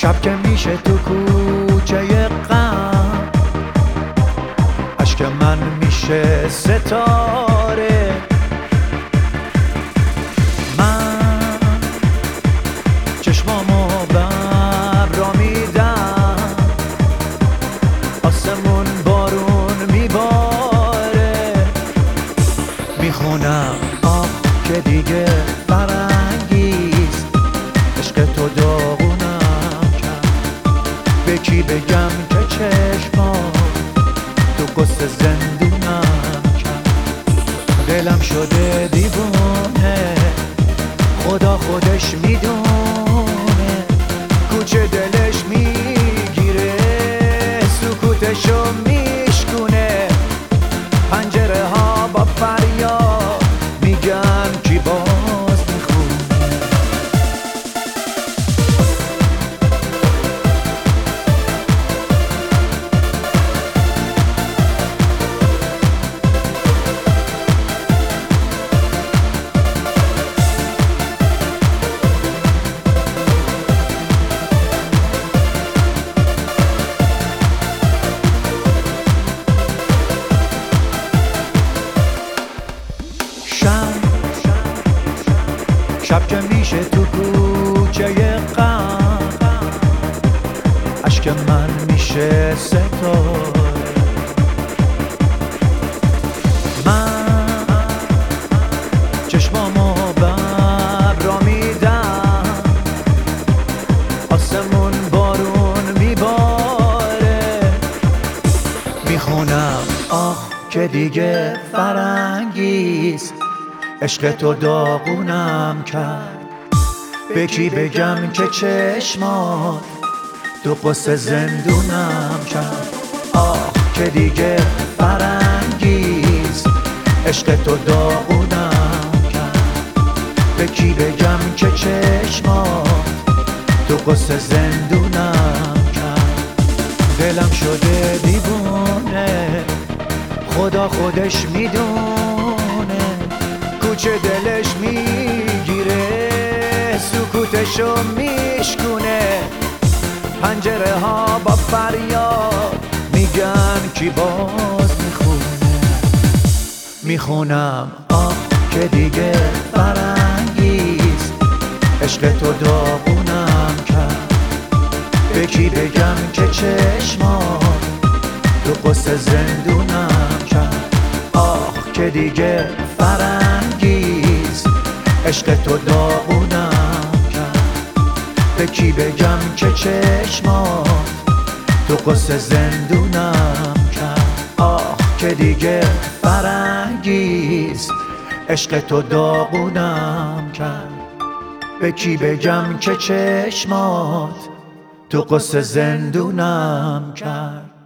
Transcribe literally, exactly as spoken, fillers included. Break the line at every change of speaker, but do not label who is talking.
شب که میشه تو کوچه غم، اشک من میشه ستاره. من چشمامو بر را میدم، آسمون بارون میباره. میخونم آه که دیگه فرنگیست، عشق تو داغونم کرد. به کی بگم که چشمام تو قصه زندونم کرد. دلم شده دیوونه، خدا خودش میدونه. کوچه دلش میگیره، سکوتشو میشکونه. پنجره ها با فریاد میگن کی باز میخونه. شب که میشه تو کوچه غم، اشک من میشه ستاره. من چشمامو بر را میدم، آسمون بارون میباره. میخونم آه که دیگه فرنگیست، عشق تو داغونم کرد. به کی بگم که چشمات تو قصه زندونم کرد. آه که دیگه فرنگیست، عشق تو داغونم کرد. به کی بگم که چشمات تو قصه زندونم کرد. دلم شده دیوونه، خدا خودش میدونه. کوچه دلش میگیره، سکوتشو میشکونه. پنجره ها با فریاد میگن کی باز میخونه. میخونم آه که دیگه فرنگیست، عشق تو داغونم کرد. به کی بگم که چشمات تو قصه زندونم کرد. آه که دیگه فرنگیست، عشق تو داغونم کرد. به کی بگم که چشمات تو قصه زندونم کرد. آه که دیگه فرنگیست، عشق تو داغونم کرد. به کی بگم که چشمات تو قصه زندونم کرد.